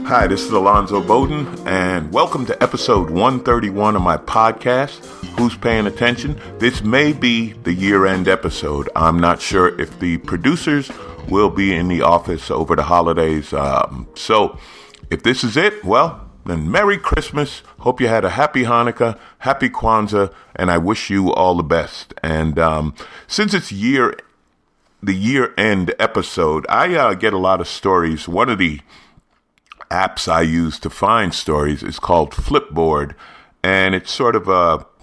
Hi, this is Alonzo Bowden, and welcome to episode 131 of my podcast, Who's Paying Attention? This may be the year-end episode. I'm not sure if the producers will be in the office over the holidays. So if this is it, well, then Merry Christmas. Hope you had a happy Hanukkah, happy Kwanzaa, and I wish you all the best. And since it's the year-end episode, I get a lot of stories. One of the apps I use to find stories is called Flipboard, and it's sort of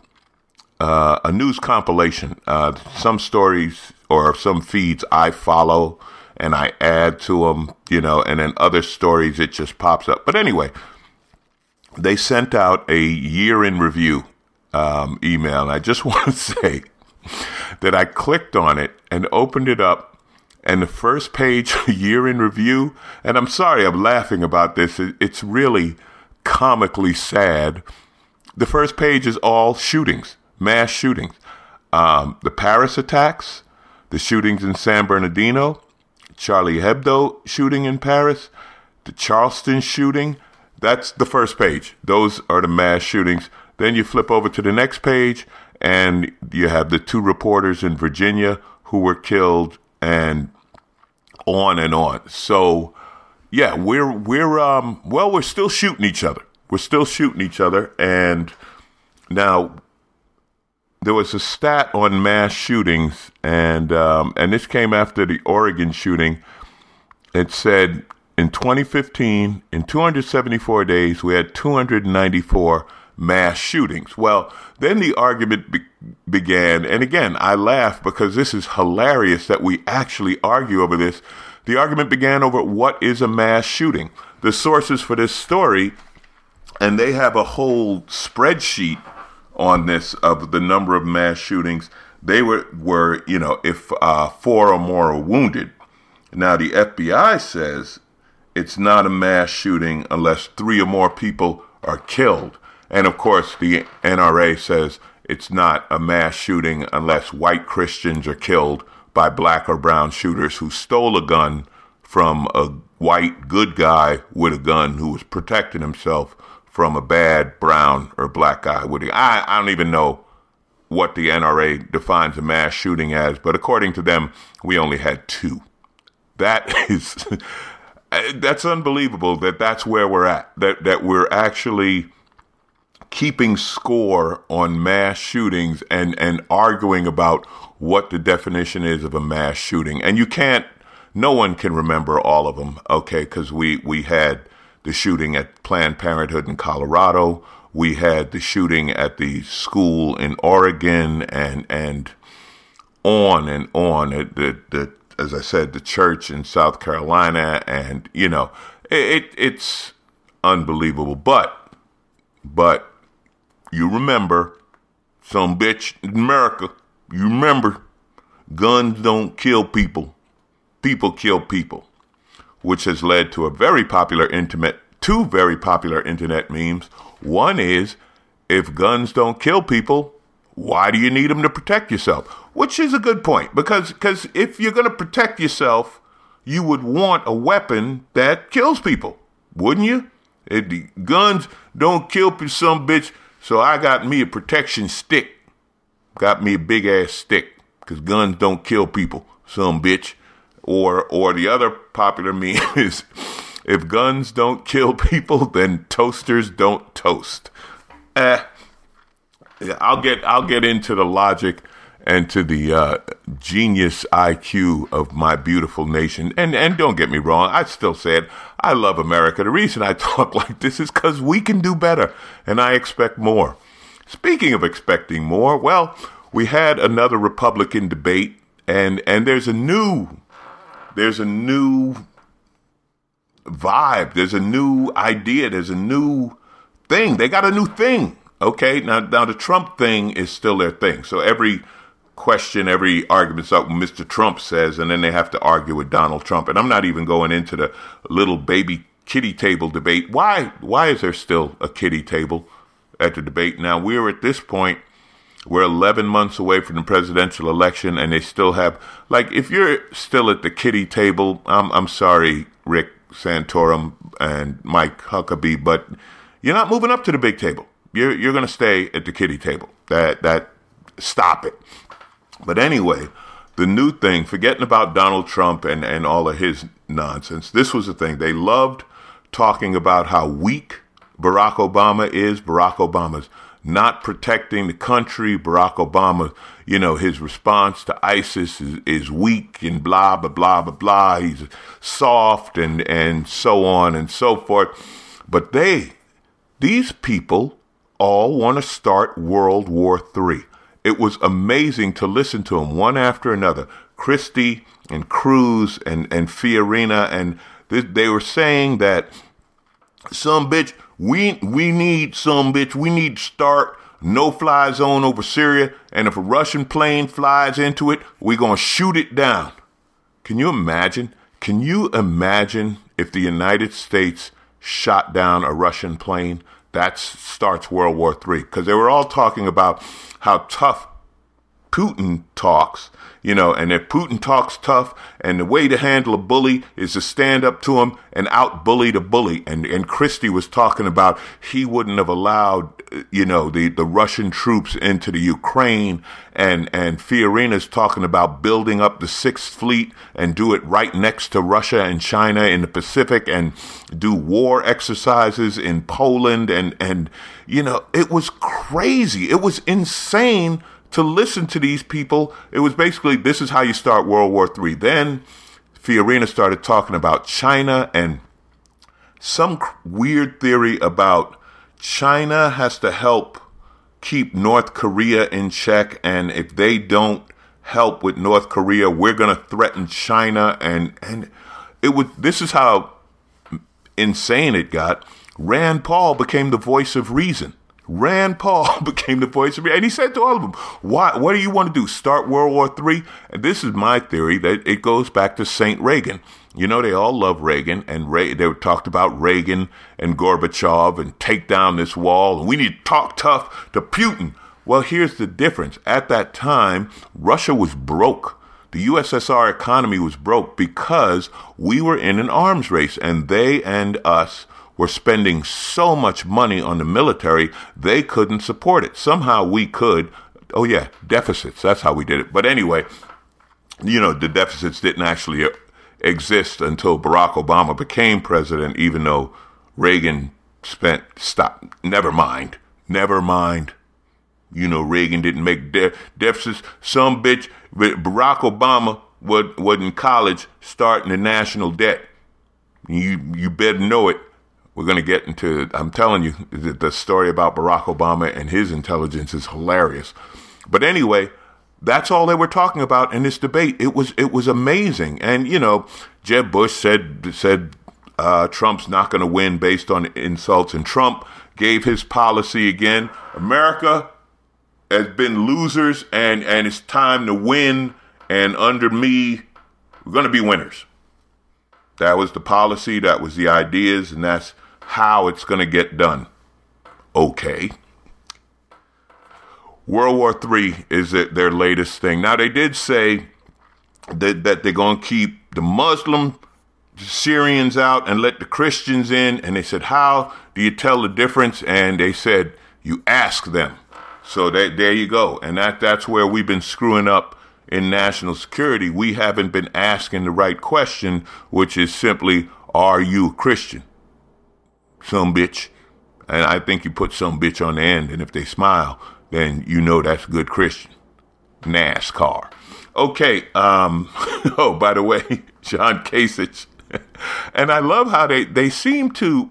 a news compilation. Some stories or some feeds I follow and I add to them, and then other stories it just pops up. But anyway, they sent out a year in review email, and I just want to say that I clicked on it and opened it up. And the first page, year in review, and I'm sorry I'm laughing about this. It's really comically sad. The first page is all shootings, mass shootings. The Paris attacks, the shootings in San Bernardino, Charlie Hebdo shooting in Paris, the Charleston shooting. That's the first page. Those are the mass shootings. Then you flip over to the next page, and you have the two reporters in Virginia who were killed, and on and on. So, yeah, we're still shooting each other. We're still shooting each other. And now there was a stat on mass shootings, and this came after the Oregon shooting. It said in 2015, in 274 days, we had 294 mass shootings. Well, then the argument began, and again, I laugh because this is hilarious that we actually argue over this. The argument began over what is a mass shooting. The sources for this story, and they have a whole spreadsheet on this of the number of mass shootings. They were if 4 or more are wounded. Now, the FBI says it's not a mass shooting unless 3 or more people are killed. And of course, the NRA says it's not a mass shooting unless white Christians are killed by black or brown shooters who stole a gun from a white good guy with a gun who was protecting himself from a bad brown or black guy with I don't even know what the NRA defines a mass shooting as, but according to them, we only had 2. That's unbelievable that's where we're at, that we're actually keeping score on mass shootings and arguing about what the definition is of a mass shooting. And no one can remember all of them, okay, because we had the shooting at Planned Parenthood in Colorado. We had the shooting at the school in Oregon and on and on. As I said, the church in South Carolina, and, it's unbelievable. But you remember, some bitch in America, you remember, guns don't kill people. People kill people, which has led to two very popular internet memes. One is, if guns don't kill people, why do you need them to protect yourself? Which is a good point, because if you're going to protect yourself, you would want a weapon that kills people, wouldn't you? If the guns don't kill people, some bitch, so I got me a protection stick. Got me a big ass stick, because guns don't kill people, some bitch. Or the other popular meme is, if guns don't kill people, then toasters don't toast. I'll get into the logic and to the genius IQ of my beautiful nation. And don't get me wrong, I still say it. I love America. The reason I talk like this is because we can do better, and I expect more. Speaking of expecting more, well, we had another Republican debate, and there's a new vibe, there's a new idea, there's a new thing. They got a new thing. Okay, now the Trump thing is still their thing. So every question, every argument's up what Mr. Trump says, and then they have to argue with Donald Trump. And I'm not even going into the little baby kiddie table debate. Why is there still a kiddie table at the debate? Now, we're at this point, we're 11 months away from the presidential election, and they still have, like, if you're still at the kiddie table, I'm sorry, Rick Santorum and Mike Huckabee, but you're not moving up to the big table. You're going to stay at the kiddie table. Stop it. But anyway, the new thing, forgetting about Donald Trump and all of his nonsense, this was the thing. They loved talking about how weak Barack Obama is. Barack Obama's not protecting the country. Barack Obama, his response to ISIS is weak and blah, blah, blah, blah, blah. He's soft and so on and so forth. But these people all want to start World War III. It was amazing to listen to them one after another. Christie and Cruz and Fiorina, and they were saying that we need to start no-fly zone over Syria, and if a Russian plane flies into it, we're going to shoot it down. Can you imagine? Can you imagine if the United States shot down a Russian plane? That starts World War III, because they were all talking about how tough Putin talks, and if Putin talks tough, and the way to handle a bully is to stand up to him and out-bully the bully. And Christie was talking about he wouldn't have allowed, the Russian troops into the Ukraine, and Fiorina's talking about building up the Sixth Fleet and do it right next to Russia and China in the Pacific and do war exercises in Poland. And it was crazy. It was insane to listen to these people. It was basically, this is how you start World War III. Then Fiorina started talking about China and some weird theory about China has to help keep North Korea in check. And if they don't help with North Korea, we're going to threaten China. And this is how insane it got. Rand Paul became the voice of reason. Rand Paul became the voice of reason. And he said to all of them, what do you want to do? Start World War III? And this is my theory, that it goes back to St. Reagan. They all love Reagan, and they talked about Reagan and Gorbachev and take down this wall, and we need to talk tough to Putin. Well, here's the difference. At that time, Russia was broke. The USSR economy was broke because we were in an arms race, and they and us were spending so much money on the military, they couldn't support it. Somehow we could. Oh, yeah, deficits. That's how we did it. But anyway, the deficits didn't actually exist until Barack Obama became president, even though Reagan Never mind. Reagan didn't make deficits. Some bitch, Barack Obama was in college starting the national debt. You better know it. We're going to get into, I'm telling you, the story about Barack Obama and his intelligence is hilarious. But anyway, that's all they were talking about in this debate. It was amazing. And, Jeb Bush said Trump's not going to win based on insults. And Trump gave his policy again. America has been losers, and it's time to win. And under me, we're going to be winners. That was the policy. That was the ideas. And that's how it's going to get done. Okay. World War III is their latest thing. Now, they did say that they're going to keep the Muslim Syrians out and let the Christians in. And they said, how do you tell the difference? And they said, you ask them. So there you go. And that's where we've been screwing up in national security. We haven't been asking the right question, which is simply, are you a Christian? Some bitch. And I think you put some bitch on the end, and if they smile, then that's a good Christian. NASCAR. Okay. Oh, by the way, John Kasich. And I love how they seem to,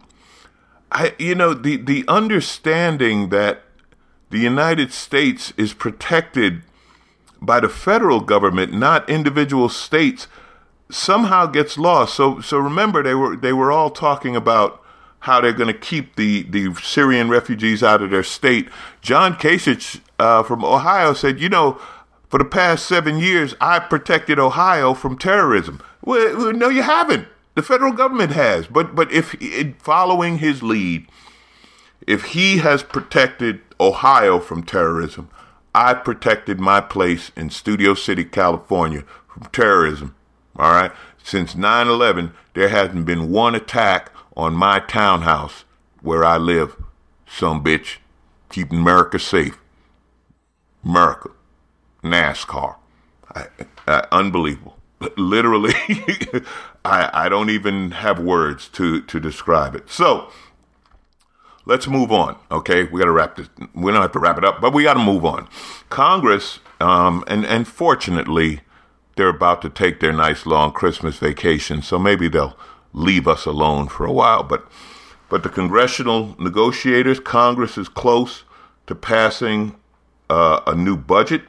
the understanding that the United States is protected by the federal government, not individual states, somehow gets lost. So remember, they were all talking about how they're going to keep the Syrian refugees out of their state. John Kasich from Ohio said, for the past 7 years, I protected Ohio from terrorism. Well, no, you haven't. The federal government has. But if following his lead, if he has protected Ohio from terrorism, I protected my place in Studio City, California from terrorism. All right. Since 9/11, there hasn't been one attack on my townhouse where I live. Some bitch. Keeping America safe. America. NASCAR. Unbelievable. Literally, I don't even have words to describe it. So, let's move on, okay? We got to wrap this. We don't have to wrap it up, but we got to move on. Congress, and fortunately, they're about to take their nice long Christmas vacation, so maybe they'll leave us alone for a while. But the congressional negotiators, Congress is close to passing a new budget,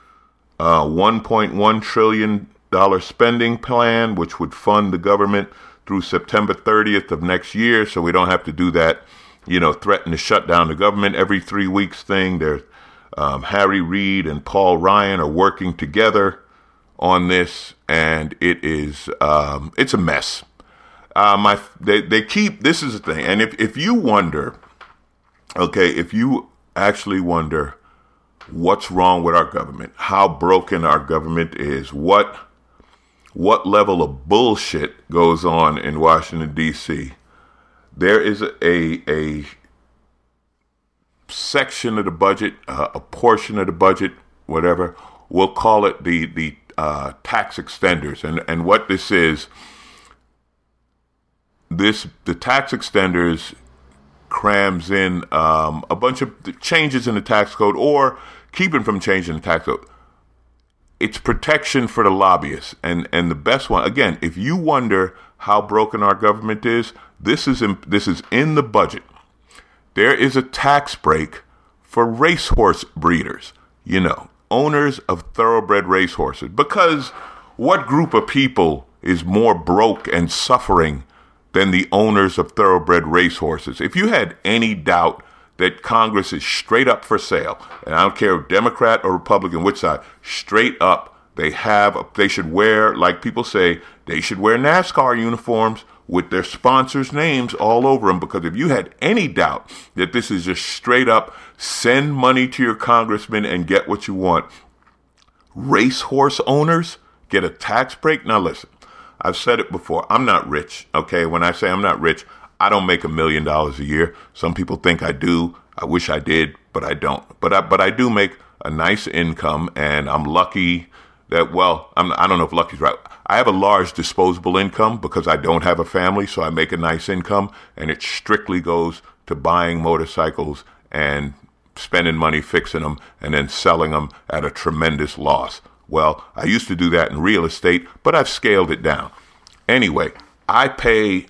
$1.1 trillion spending plan, which would fund the government through September 30th of next year, so we don't have to do that, threaten to shut down the government every 3 weeks thing. There's Harry Reid and Paul Ryan are working together on this, and it's a mess. They keep, this is the thing, and if you wonder, okay, if you actually wonder what's wrong with our government, how broken our government is, what level of bullshit goes on in Washington, D.C., there is a section of the budget, a portion of the budget, whatever, we'll call it the tax extenders. And what this is, the tax extenders crams in a bunch of changes in the tax code, or keeping from changing the tax code. It's protection for the lobbyists. And the best one, again, if you wonder how broken our government is, this is in the budget. There is a tax break for racehorse breeders, owners of thoroughbred racehorses. Because what group of people is more broke and suffering than the owners of thoroughbred racehorses? If you had any doubt that Congress is straight up for sale, and I don't care if Democrat or Republican, which side, straight up, they should wear, like people say, they should wear NASCAR uniforms with their sponsors' names all over them. Because if you had any doubt that this is just straight up, send money to your congressman and get what you want, racehorse owners get a tax break. Now listen, I've said it before, I'm not rich, okay? When I say I'm not rich, I don't make $1 million a year. Some people think I do. I wish I did, but I don't. But I do make a nice income, and I'm lucky that, I don't know if lucky's right. I have a large disposable income because I don't have a family, so I make a nice income, and it strictly goes to buying motorcycles and spending money fixing them and then selling them at a tremendous loss. Well, I used to do that in real estate, but I've scaled it down. Anyway, I pay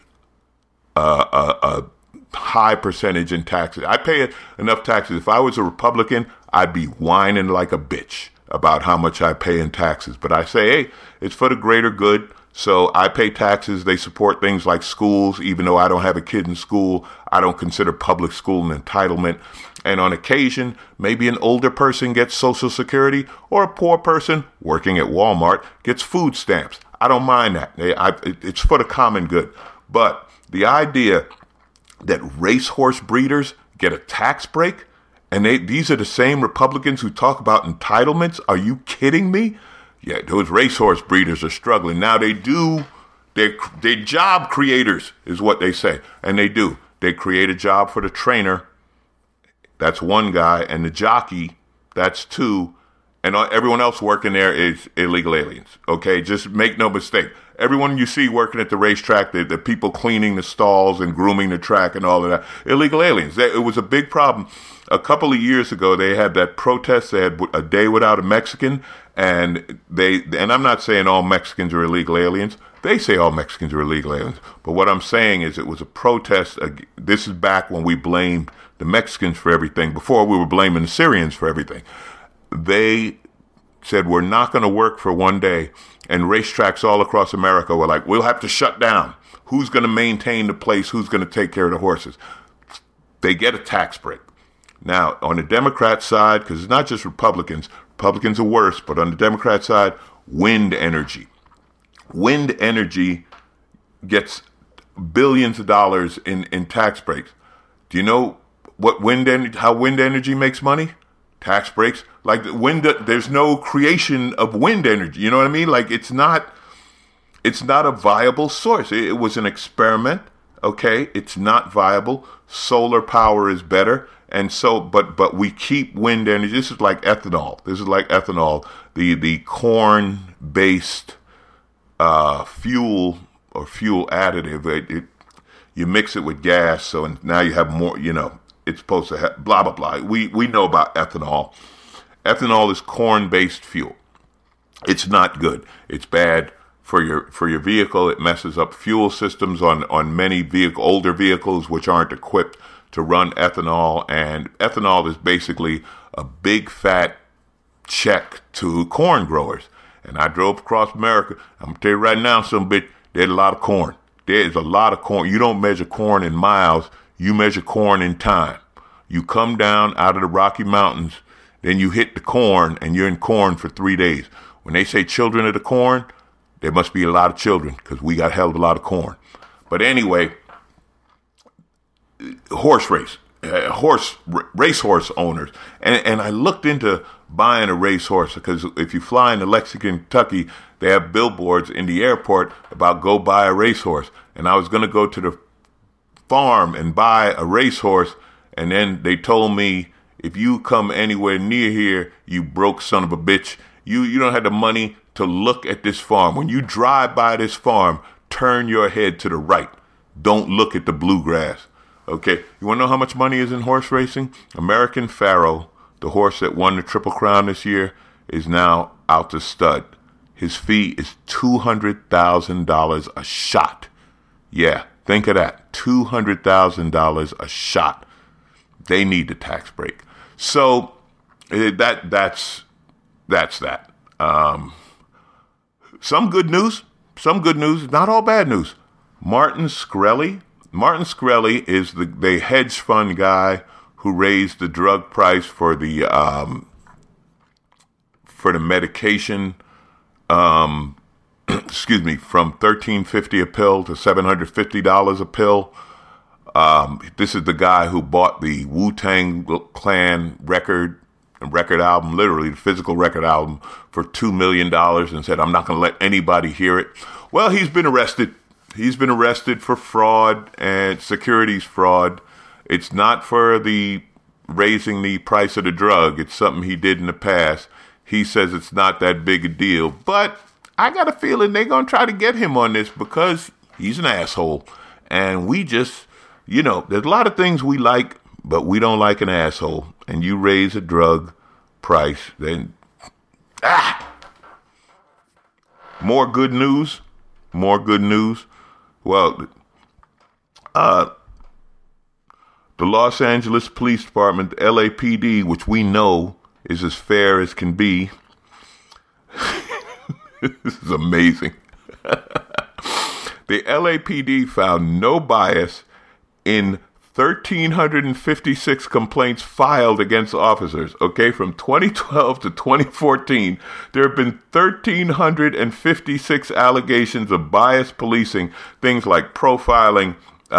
a high percentage in taxes. I pay enough taxes. If I was a Republican, I'd be whining like a bitch about how much I pay in taxes. But I say, hey, it's for the greater good. So I pay taxes. They support things like schools, even though I don't have a kid in school. I don't consider public school an entitlement. And on occasion, maybe an older person gets Social Security, or a poor person working at Walmart gets food stamps. I don't mind that. It's for the common good. But the idea that racehorse breeders get a tax break, and these are the same Republicans who talk about entitlements. Are you kidding me? Yeah, those racehorse breeders are struggling. Now they're job creators is what they say. And they do. They create a job for the trainer. That's one guy. And the jockey, that's two. And everyone else working there is illegal aliens. Okay, just make no mistake. Everyone you see working at the racetrack, the people cleaning the stalls and grooming the track and all of that, illegal aliens. It was a big problem. A couple of years ago, they had that protest. They had a day without a Mexican, and I'm not saying all Mexicans are illegal aliens. They say all Mexicans are illegal aliens. But what I'm saying is it was a protest. This is back when we blamed the Mexicans for everything, before we were blaming the Syrians for everything. They said, we're not going to work for one day. And racetracks all across America were like, we'll have to shut down. Who's going to maintain the place? Who's going to take care of the horses? They get a tax break. Now, on the Democrat side, because it's not just Republicans. Republicans are worse, but on the Democrat side, wind energy. Wind energy gets billions of dollars in tax breaks. Do you know how wind energy makes money? Tax breaks. Like there's no creation of wind energy. You know what I mean? Like it's not it's not a viable source. It was an experiment. Okay, it's not viable. Solar power is better. And so, but we keep wind energy. This is like ethanol. The corn-based fuel or fuel additive. You mix it with gas, so now you have more. It's supposed to have blah blah blah. We know about ethanol. Ethanol is corn-based fuel. It's not good. It's bad for your vehicle. It messes up fuel systems on many older vehicles which aren't equipped to run ethanol. And ethanol is basically a big fat check to corn growers. And I drove across America. I'm gonna tell you right now, there's a lot of corn. There's a lot of corn. You don't measure corn in miles. You measure corn in time. You come down out of the Rocky Mountains, then you hit the corn, and you're in corn for 3 days. When they say children of the corn, there must be a lot of children because we got a hell of a lot of corn. But anyway, racehorse owners. And I looked into buying a racehorse because if you fly into Lexington, Kentucky, they have billboards in the airport about go buy a racehorse. And I was going to go to the farm and buy a racehorse. And then they told me, if you come anywhere near here, you broke son of a bitch. You don't have the money to look at this farm. When you drive by this farm, turn your head to the right. Don't look at the bluegrass. Okay, you want to know how much money is in horse racing? American Pharoah, the horse that won the Triple Crown this year, is now out to stud. His fee is $200,000 a shot. Yeah, think of that. $200,000 a shot. They need the tax break. So that's that. Some good news, not all bad news. Martin Shkreli is the hedge fund guy who raised the drug price for the medication, from $13.50 a pill to $750 a pill. This is the guy who bought the Wu-Tang Clan record album, literally the physical record album, for $2 million and said, I'm not going to let anybody hear it. Well, he's been arrested. He's been arrested for fraud and securities fraud. It's not for the raising the price of the drug. It's something he did in the past. He says it's not that big a deal, but I got a feeling they're going to try to get him on this because he's an asshole. And we just, there's a lot of things we like, but we don't like an asshole. And you raise a drug price, then, More good news. Well, the Los Angeles Police Department, the LAPD, which we know is as fair as can be. This is amazing. The LAPD found no bias in 1,356 complaints filed against officers. Okay, from 2012 to 2014, there have been 1,356 allegations of biased policing, things like profiling,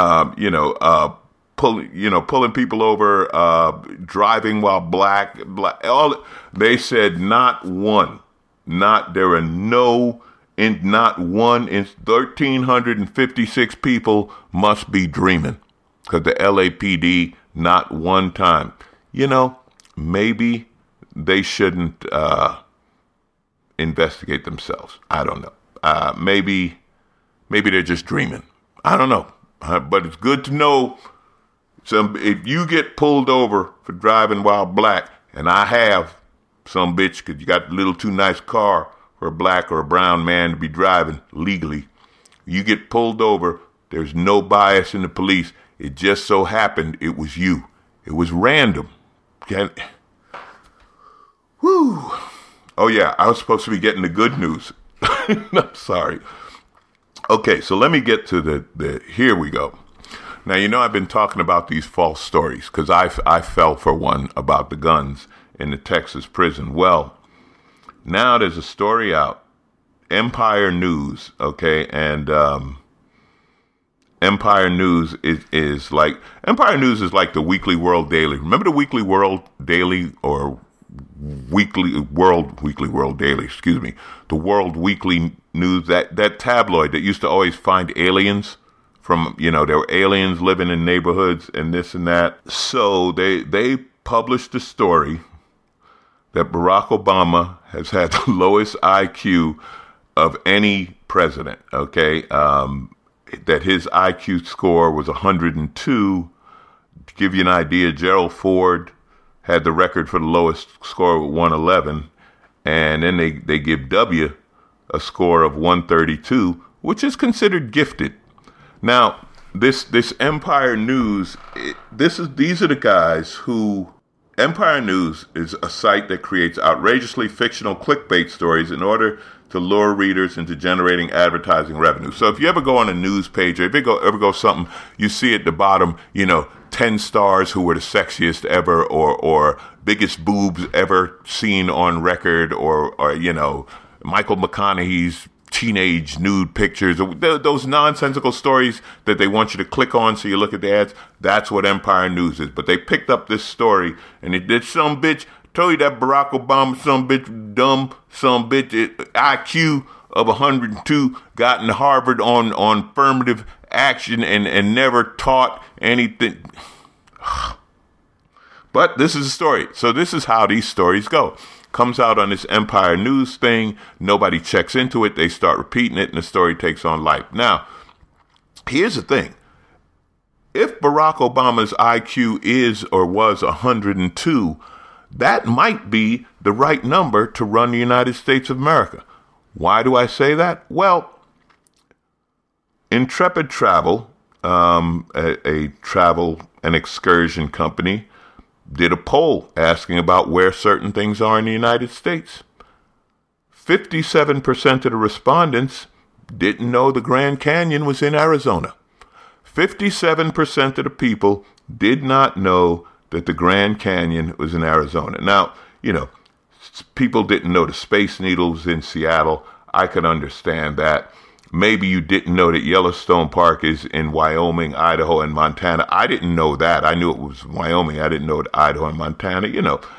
pulling people over, driving while black. All they said, not one. Not one in 1,356 people must be dreaming. Because the LAPD, not one time. Maybe they shouldn't investigate themselves. I don't know. Maybe they're just dreaming. I don't know. But it's good to know. If you get pulled over for driving while black, and I have some bitch, because you got a little too nice car for a black or a brown man to be driving legally, you get pulled over, there's no bias in the police. It just so happened it was you. It was random. Whew. Oh, yeah, I was supposed to be getting the good news. I'm sorry. Okay, so let me get to the here we go. Now, I've been talking about these false stories because I fell for one about the guns in the Texas prison. Well, now there's a story out, Empire News, okay, and Empire News is like the Weekly World Daily. Remember the Weekly World Daily or World Daily, excuse me, the World Weekly News, that tabloid that used to always find aliens from, there were aliens living in neighborhoods and this and that. So they published a story that Barack Obama has had the lowest IQ of any president, okay? That his IQ score was 102. To give you an idea, Gerald Ford had the record for the lowest score with 111. And then they give W a score of 132, which is considered gifted. Now, this Empire News, these are the guys who... Empire News is a site that creates outrageously fictional clickbait stories in order to lure readers into generating advertising revenue. So if you ever go on a news page, or if you ever go something, you see at the bottom, 10 stars who were the sexiest ever, or biggest boobs ever seen on record, or Michael McConaughey's teenage nude pictures, those nonsensical stories that they want you to click on so you look at the ads. That's what Empire News is. But they picked up this story, and it did some bitch, told you that Barack Obama, some bitch, dumb, some bitch, IQ of 102, got in Harvard on affirmative action and never taught anything. But this is a story. So this is how these stories go. Comes out on this Empire News thing. Nobody checks into it. They start repeating it, and the story takes on life. Now, here's the thing. If Barack Obama's IQ is or was 102, that might be the right number to run the United States of America. Why do I say that? Well, Intrepid Travel, a travel and excursion company, did a poll asking about where certain things are in the United States. 57% of the respondents didn't know the Grand Canyon was in Arizona. 57% of the people did not know that the Grand Canyon was in Arizona. Now, people didn't know the Space Needle was in Seattle. I could understand that. Maybe you didn't know that Yellowstone Park is in Wyoming, Idaho, and Montana. I didn't know that. I knew it was Wyoming. I didn't know that Idaho and Montana.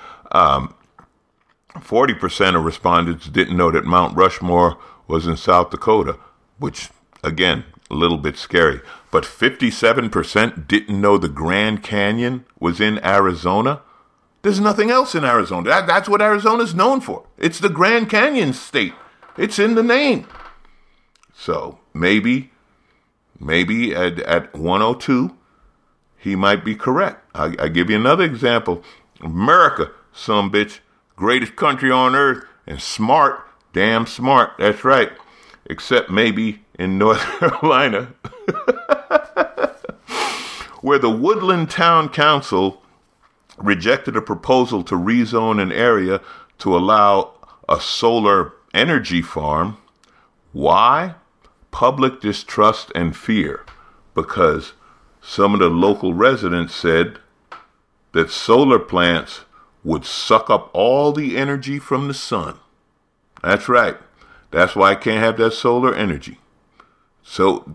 40% of respondents didn't know that Mount Rushmore was in South Dakota, which, again, a little bit scary. But 57% didn't know the Grand Canyon was in Arizona. There's nothing else in Arizona. That's what Arizona's known for. It's the Grand Canyon state. It's in the name. So maybe at 102, he might be correct. I give you another example. America, some bitch, greatest country on earth, and smart, damn smart. That's right. Except maybe in North Carolina, where the Woodland Town Council rejected a proposal to rezone an area to allow a solar energy farm. Why? Public distrust and fear, because some of the local residents said that solar plants would suck up all the energy from the sun. That's right. That's why I can't have that solar energy. So,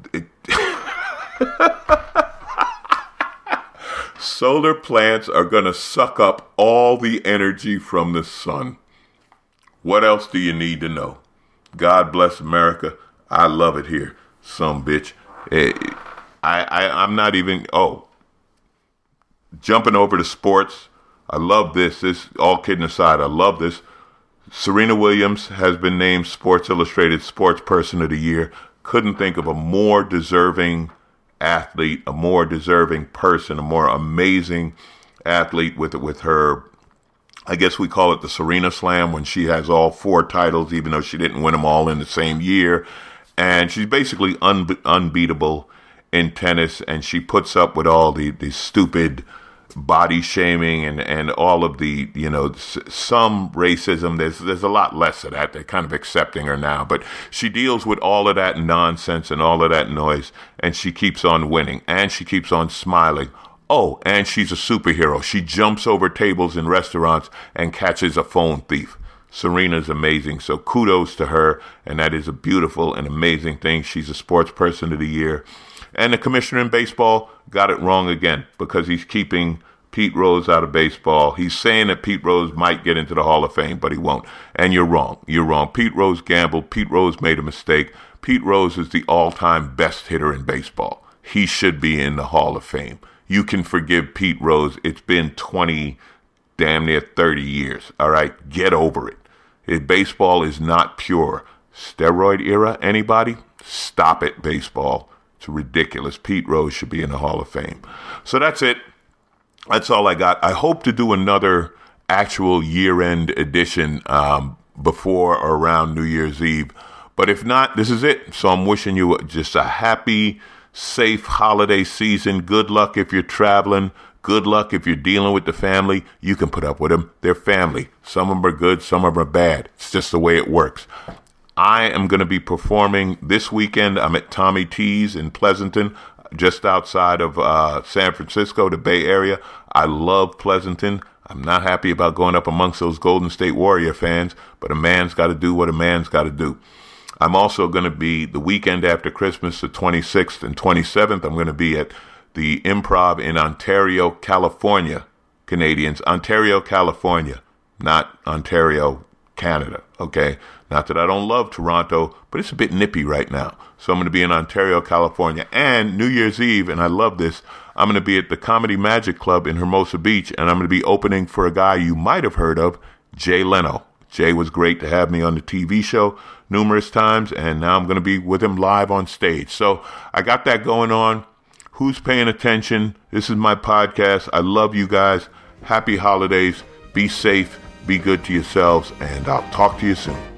solar plants are going to suck up all the energy from the sun. What else do you need to know? God bless America. I love it here, some bitch. I'm not even, jumping over to sports. I love this. All kidding aside, I love this. Serena Williams has been named Sports Illustrated Sports Person of the Year. Couldn't think of a more deserving athlete, a more deserving person, a more amazing athlete with her, I guess we call it the Serena Slam, when she has all 4 titles, even though she didn't win them all in the same year. And she's basically unbeatable in tennis, and she puts up with all the stupid body shaming and all of the, some racism. There's a lot less of that. They're kind of accepting her now, but she deals with all of that nonsense and all of that noise, and she keeps on winning, and she keeps on smiling. Oh, and she's a superhero. She jumps over tables in restaurants and catches a phone thief. Serena's amazing, so kudos to her, and that is a beautiful and amazing thing. She's a Sports Person of the Year. And the commissioner in baseball got it wrong again, because he's keeping Pete Rose out of baseball. He's saying that Pete Rose might get into the Hall of Fame, but he won't. And you're wrong. You're wrong. Pete Rose gambled. Pete Rose made a mistake. Pete Rose is the all-time best hitter in baseball. He should be in the Hall of Fame. You can forgive Pete Rose. It's been 20, damn near 30 years. All right? Get over it. Baseball is not pure. Steroid era, anybody? Stop it, baseball. It's ridiculous. Pete Rose should be in the Hall of Fame. So that's it. That's all I got. I hope to do another actual year-end edition before or around New Year's Eve. But if not, this is it. So I'm wishing you just a happy, safe holiday season. Good luck if you're traveling. Good luck if you're dealing with the family. You can put up with them. They're family. Some of them are good. Some of them are bad. It's just the way it works. I am going to be performing this weekend. I'm at Tommy T's in Pleasanton, just outside of San Francisco, the Bay Area. I love Pleasanton. I'm not happy about going up amongst those Golden State Warrior fans, but a man's got to do what a man's got to do. I'm also going to be the weekend after Christmas, the 26th and 27th. I'm going to be at the Improv in Ontario, California. Canadians, Ontario, California, not Ontario, Canada, okay? Not that I don't love Toronto, but it's a bit nippy right now. So I'm going to be in Ontario, California. And New Year's Eve, and I love this, I'm going to be at the Comedy Magic Club in Hermosa Beach, and I'm going to be opening for a guy you might have heard of, Jay Leno. Jay was great to have me on the TV show numerous times, and now I'm going to be with him live on stage. So I got that going on. Who's paying attention? This is my podcast. I love you guys. Happy holidays. Be safe. Be good to yourselves, and I'll talk to you soon.